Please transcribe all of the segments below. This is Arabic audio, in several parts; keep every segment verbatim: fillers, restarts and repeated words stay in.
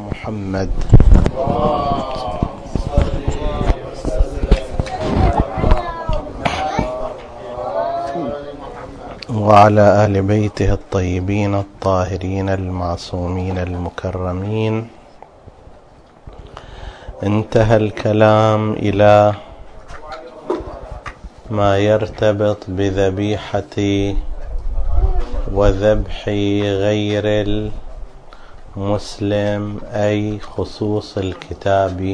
محمد وعلى آل بيته الطيبين الطاهرين المعصومين المكرمين. انتهى الكلام إلى ما يرتبط بذبيحة وذبح غير المسلم، أي خصوص الكتاب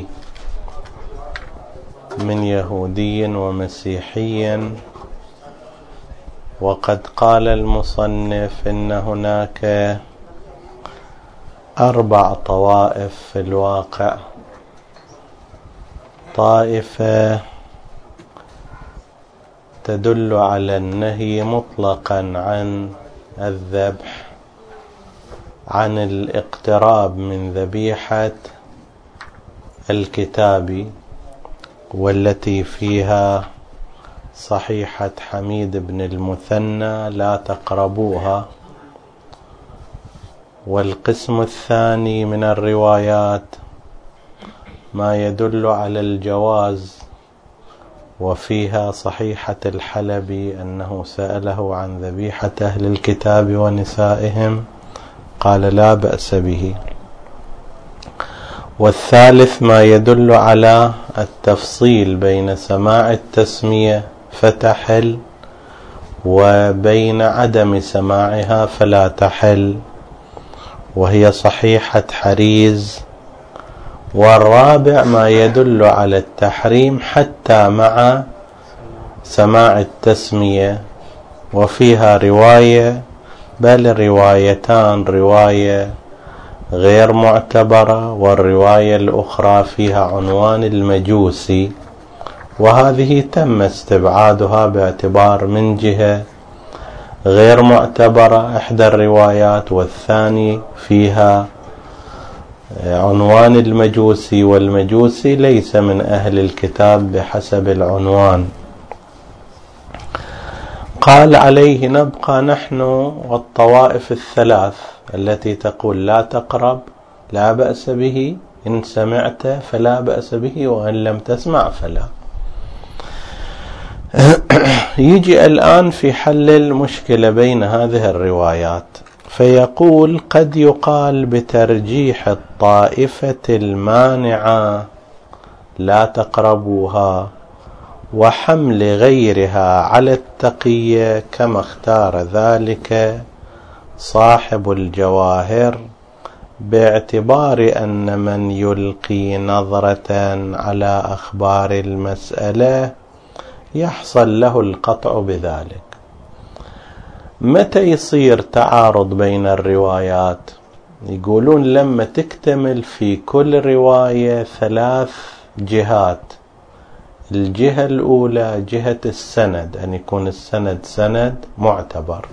من يهودي ومسيحي. وقد قال المصنف إن هناك أربع طوائف في الواقع: طائفة تدل على النهي مطلقا عن الذبح، عن الاقتراب من ذبيحة الكتاب، والتي فيها صحيحة حميد بن المثنى لا تقربوها. والقسم الثاني من الروايات ما يدل على الجواز، وفيها صحيحة الحلبي أنه سأله عن ذبيحة أهل الكتاب ونسائهم قال لا بأس به. والثالث ما يدل على التفصيل بين سماع التسمية فتحل وبين عدم سماعها فلا تحل، وهي صحيحة حريز. والرابع ما يدل على التحريم حتى مع سماع التسمية، وفيها رواية بل روايتان، رواية غير معتبرة والرواية الأخرى فيها عنوان المجوسي، وهذه تم استبعادها باعتبار من جهة غير معتبرة إحدى الروايات، والثاني فيها عنوان المجوسي، والمجوسي ليس من أهل الكتاب بحسب العنوان. قال عليه نبقى نحن والطوائف الثلاث التي تقول لا تقرب لا بأس به، إن سمعت فلا بأس به، وإن لم تسمع فلا. يجي الآن في حل المشكلة بين هذه الروايات، فيقول قد يقال بترجيح الطائفة المانعة لا تقربوها وحمل غيرها على التقية كما اختار ذلك صاحب الجواهر، باعتبار أن من يلقي نظرة على أخبار المسألة يحصل له القطع بذلك. متى يصير تعارض بين الروايات؟ يقولون لما تكتمل في كل رواية ثلاث جهات. الجهة الأولى جهة السند، أن يكون السند سند معتبر،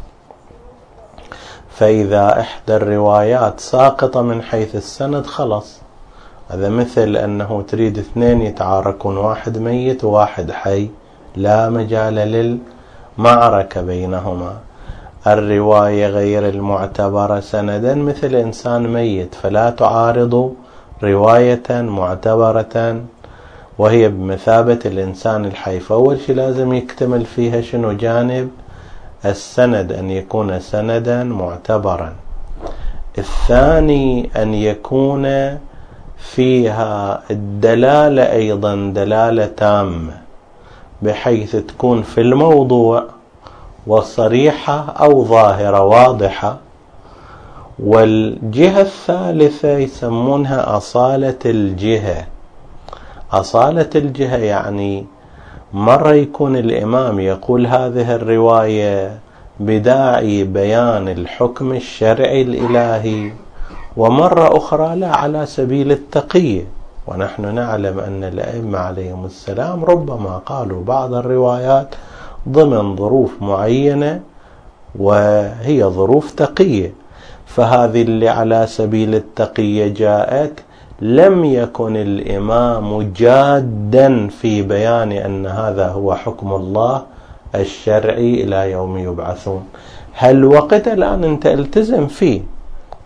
فإذا إحدى الروايات ساقطة من حيث السند خلص. هذا مثل أنه تريد اثنين يتعاركون، واحد ميت وواحد حي، لا مجال للمعركة بينهما. الرواية غير المعتبرة سندا مثل إنسان ميت، فلا تعارض رواية معتبرة وهي بمثابة الإنسان الحي. فأول شيء لازم يكتمل فيها شنو؟ جانب السند، أن يكون سندا معتبرا. الثاني أن يكون فيها الدلالة أيضا دلالة تامة، بحيث تكون في الموضوع وصريحة أو ظاهرة واضحة. والجهة الثالثة يسمونها أصالة الجهة. أصالة الجهة يعني مرة يكون الإمام يقول هذه الرواية بداعي بيان الحكم الشرعي الإلهي، ومرة أخرى لا على سبيل التقية. ونحن نعلم أن الأئمة عليهم السلام ربما قالوا بعض الروايات ضمن ظروف معينة وهي ظروف تقية، فهذه اللي على سبيل التقية جاءت لم يكن الإمام جادا في بيان أن هذا هو حكم الله الشرعي إلى يوم يبعثون. هل وقت الآن أنت التزم فيه،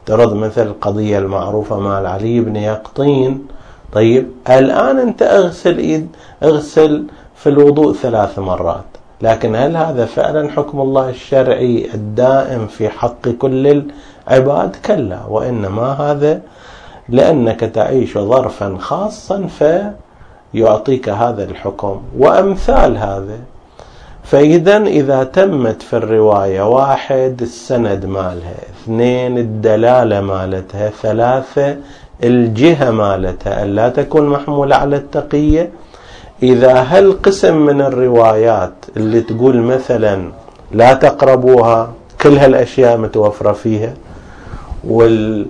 افترض مثل القضية المعروفة مال علي بن يقطين. طيب الآن أنت اغسل إيد اغسل في الوضوء ثلاث مرات، لكن هل هذا فعلا حكم الله الشرعي الدائم في حق كل العباد؟ كلا، وإنما هذا لأنك تعيش ظرفا خاصا فيعطيك هذا الحكم وأمثال هذا. فإذا إذا تمت في الرواية: واحد السند مالها، اثنين الدلالة مالتها، ثلاثة الجهة مالتها ألا تكون محمولة على التقية. إذا هل قسم من الروايات اللي تقول مثلا لا تقربوها كل هالأشياء متوفرة فيها، والطائفة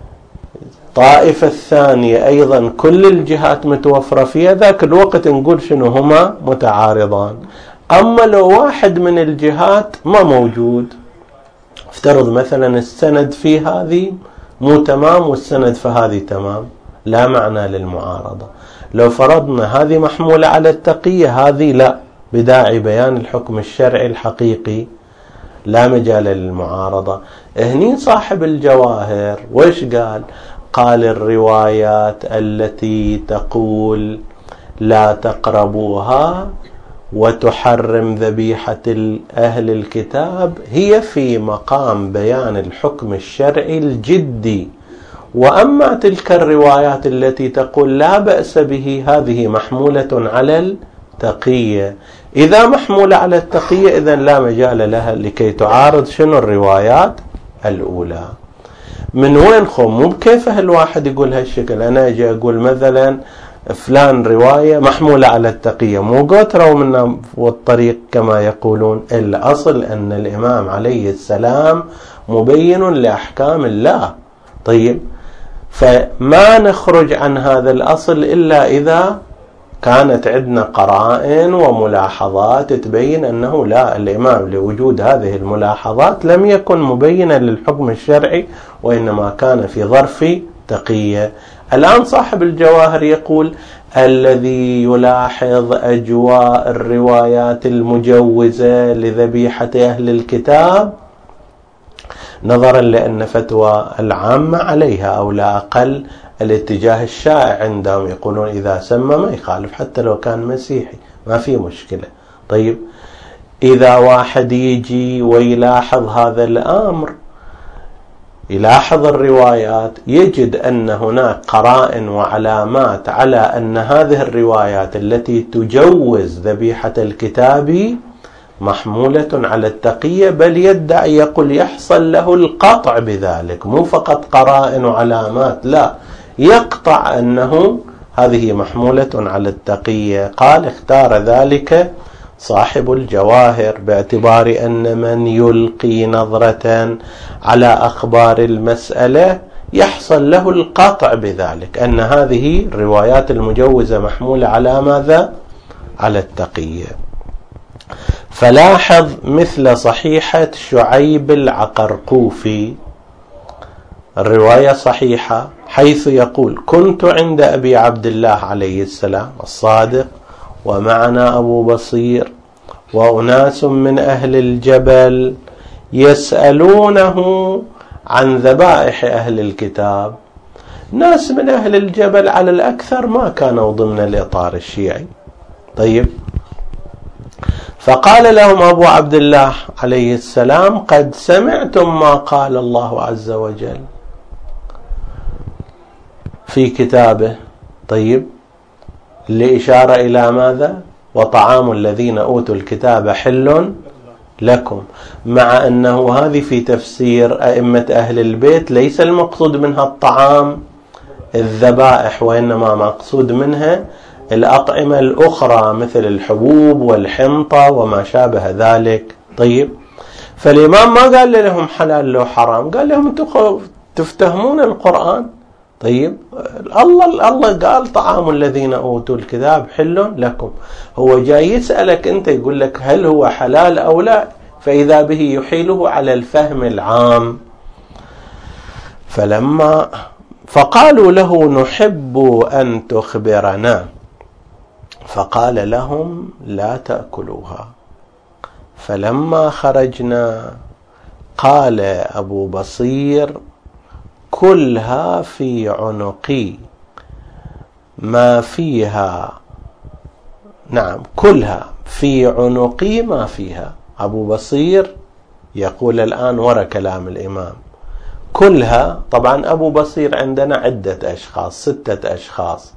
الثانية أيضا كل الجهات متوفرة فيها، ذاك الوقت نقول شنو هما متعارضان. أما لو واحد من الجهات ما موجود، افترض مثلا السند في هذه مو تمام والسند في هذه تمام، لا معنى للمعارضة. لو فرضنا هذه محمولة على التقية هذه لا، بداعي بيان الحكم الشرعي الحقيقي لا مجال للمعارضة. هني صاحب الجواهر وش قال؟ قال الروايات التي تقول لا تقربوها وتحرم ذبيحة أهل الكتاب هي في مقام بيان الحكم الشرعي الجدي، وأما تلك الروايات التي تقول لا بأس به هذه محمولة على التقية. إذا محمولة على التقية إذن لا مجال لها لكي تعارض شنو الروايات الأولى. من وين خو؟ مو بكيف الواحد يقول هالشكل. أنا أجي أقول مثلا فلان رواية محمولة على التقية، مو قتروا منا والطريق كما يقولون. الأصل أن الإمام عليه السلام مبين لأحكام الله. طيب، فما نخرج عن هذا الأصل إلا إذا كانت عندنا قرائن وملاحظات تبين أنه لا، الإمام لوجود هذه الملاحظات لم يكن مبينا للحكم الشرعي وإنما كان في ظرف تقية. الآن صاحب الجواهر يقول الذي يلاحظ أجواء الروايات المجوزة لذبيحة أهل الكتاب نظرا لأن فتوى العامة عليها، أو لا أقل الاتجاه الشائع عندهم يقولون إذا سمى ما يخالف حتى لو كان مسيحي ما في مشكلة. طيب، إذا واحد يجي ويلاحظ هذا الأمر، يلاحظ الروايات، يجد أن هناك قرائن وعلامات على أن هذه الروايات التي تجوز ذبيحة الكتاب محمولة على التقية، بل يدعي يقول يحصل له القطع بذلك، مو فقط قرائن وعلامات، لا، يقطع أنه هذه محمولة على التقية. قال اختار ذلك صاحب الجواهر باعتبار أن من يلقي نظرة على أخبار المسألة يحصل له القطع بذلك، أن هذه الروايات المجوزة محمولة على ماذا؟ على التقية. فلاحظ مثل صحيحة شعيب العقرقوفي، الرواية صحيحة، حيث يقول كنت عند أبي عبد الله عليه السلام الصادق ومعنا أبو بصير وأناس من أهل الجبل يسألونه عن ذبائح أهل الكتاب. ناس من أهل الجبل على الأكثر ما كانوا ضمن الإطار الشيعي. طيب، فقال لهم أبو عبد الله عليه السلام قد سمعتم ما قال الله عز وجل في كتابه. طيب، لإشارة إلى ماذا؟ وطعام الذين أوتوا الكتاب حل لكم، مع أنه هذه في تفسير أئمة أهل البيت ليس المقصود منها الطعام الذبائح، وإنما مقصود منها الأطعمة الأخرى مثل الحبوب والحنطة وما شابه ذلك. طيب، فالإمام ما قال لهم حلال لو حرام، قال لهم انتم تفتهمون القرآن. طيب، الله الله قال طعام الذين أوتوا الكتاب حل لكم، هو جاي يسألك أنت يقول لك هل هو حلال أو لا، فإذا به يحيله على الفهم العام. فلما فقالوا له نحب أن تخبرنا، فقال لهم لا تأكلوها. فلما خرجنا قال أبو بصير كلها في عنقي ما فيها، نعم كلها في عنقي ما فيها. أبو بصير يقول الآن وراء كلام الإمام كلها. طبعا أبو بصير عندنا عدة أشخاص، ستة أشخاص،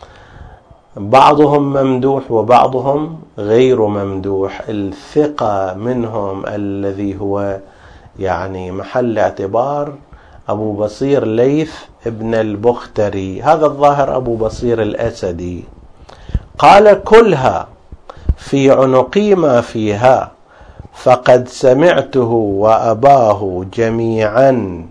بعضهم ممدوح وبعضهم غير ممدوح. الثقة منهم الذي هو يعني محل اعتبار أبو بصير ليث ابن البختري، هذا الظاهر أبو بصير الأسدي. قال كلها في عنقي ما فيها، فقد سمعته وأباه جميعا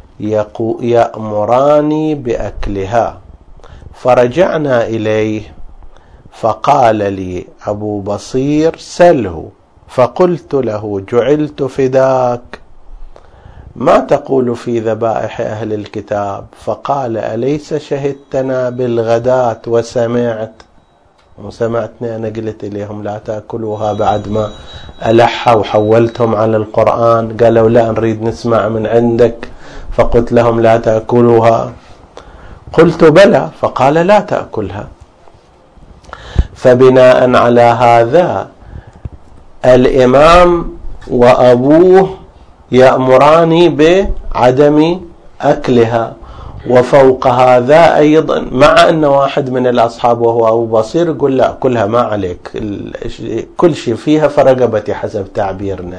يأمراني بأكلها. فرجعنا إليه فقال لي أبو بصير سله، فقلت له جعلت فداك، ما تقول في ذبائح أهل الكتاب؟ فقال أليس شهدتنا بالغداة وسمعت وسمعتني أنا قلت إليهم لا تأكلوها بعد ما ألحها وحولتهم على القرآن؟ قالوا لا نريد نسمع من عندك، فقلت لهم لا تأكلوها. قلت بلى، فقال لا تأكلها. فبناء على هذا الإمام وأبوه يأمراني بعدم أكلها. وفوق هذا أيضا مع أن واحد من الأصحاب وهو أبو بصير يقول لا كلها ما عليك، كل شيء فيها فرقبتي حسب تعبيرنا.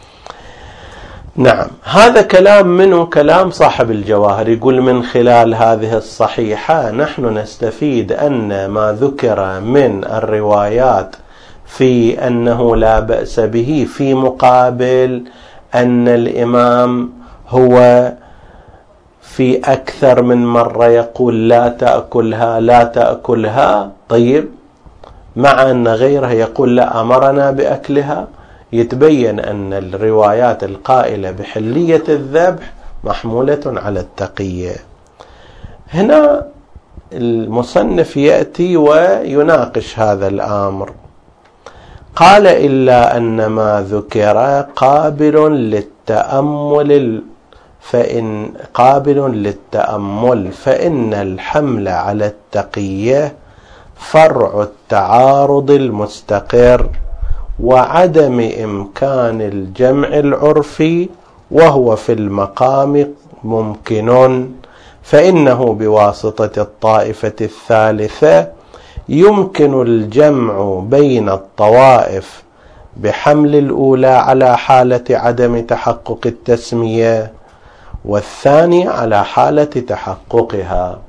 نعم، هذا كلام منه كلام صاحب الجواهر، يقول من خلال هذه الصحيحة نحن نستفيد أن ما ذكر من الروايات في أنه لا بأس به، في مقابل أن الإمام هو في أكثر من مرة يقول لا تأكلها لا تأكلها. طيب، مع أن غيره يقول لا أمرنا بأكلها، يتبين أن الروايات القائلة بحلية الذبح محمولة على التقية. هنا المصنف يأتي ويناقش هذا الأمر. قال إلا أن ما ذكر قابل للتأمل فإن قابل للتأمل فإن الحمل على التقية فرع التعارض المستقر وعدم إمكان الجمع العرفي، وهو في المقام ممكن، فإنه بواسطة الطائفة الثالثة يمكن الجمع بين الطوائف بحمل الأولى على حالة عدم تحقق التسمية والثاني على حالة تحققها.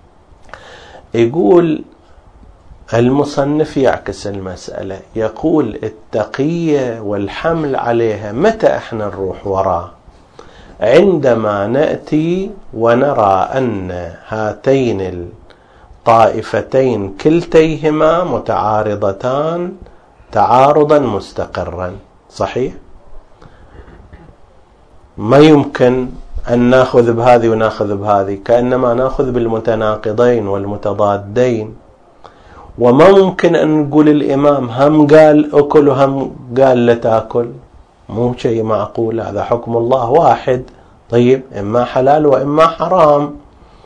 يقول المصنف يعكس المسألة، يقول التقية والحمل عليها متى احنا نروح وراه؟ عندما نأتي ونرى أن هاتين الطائفتين كلتيهما متعارضتان تعارضا مستقرا. صحيح؟ ما يمكن أن نأخذ بهذه ونأخذ بهذه، كأنما نأخذ بالمتناقضين والمتضادين. وما ممكن أن نقول الإمام هم قال أكل وهم قال لا تأكل، مو شيء معقول، هذا حكم الله واحد. طيب، إما حلال وإما حرام.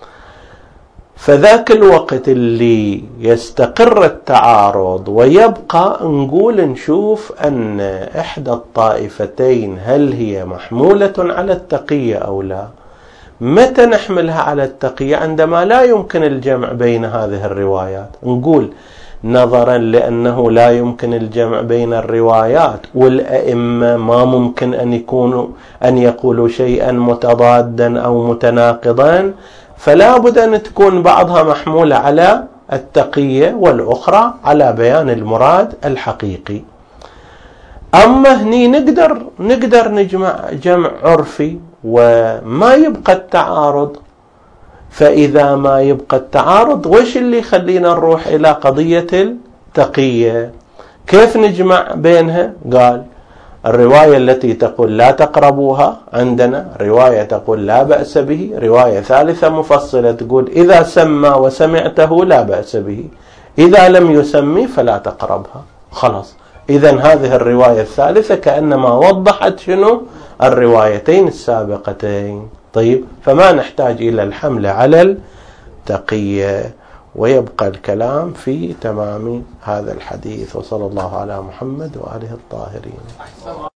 فذاك الوقت اللي يستقر التعارض ويبقى نقول نشوف أن إحدى الطائفتين هل هي محمولة على التقية أو لا. متى نحملها على التقية؟ عندما لا يمكن الجمع بين هذه الروايات. نقول نظرا لأنه لا يمكن الجمع بين الروايات والأئمة ما ممكن أن يكونوا أن يقولوا شيئا متضادا أو متناقضا، فلا بد أن تكون بعضها محمولة على التقية والأخرى على بيان المراد الحقيقي. أما هني نقدر نقدر نجمع جمع عرفي وما يبقى التعارض. فإذا ما يبقى التعارض، وش اللي يخلينا نروح إلى قضية التقية؟ كيف نجمع بينها؟ قال الرواية التي تقول لا تقربوها عندنا، رواية تقول لا بأس به، رواية ثالثة مفصلة تقول إذا سمى وسمعته لا بأس به، إذا لم يسمي فلا تقربها. خلاص، إذن هذه الرواية الثالثة كأنما وضحت شنو الروايتين السابقتين. طيب، فما نحتاج إلى الحمل على التقية، ويبقى الكلام في تمام هذا الحديث. وصلى الله على محمد وآله الطاهرين.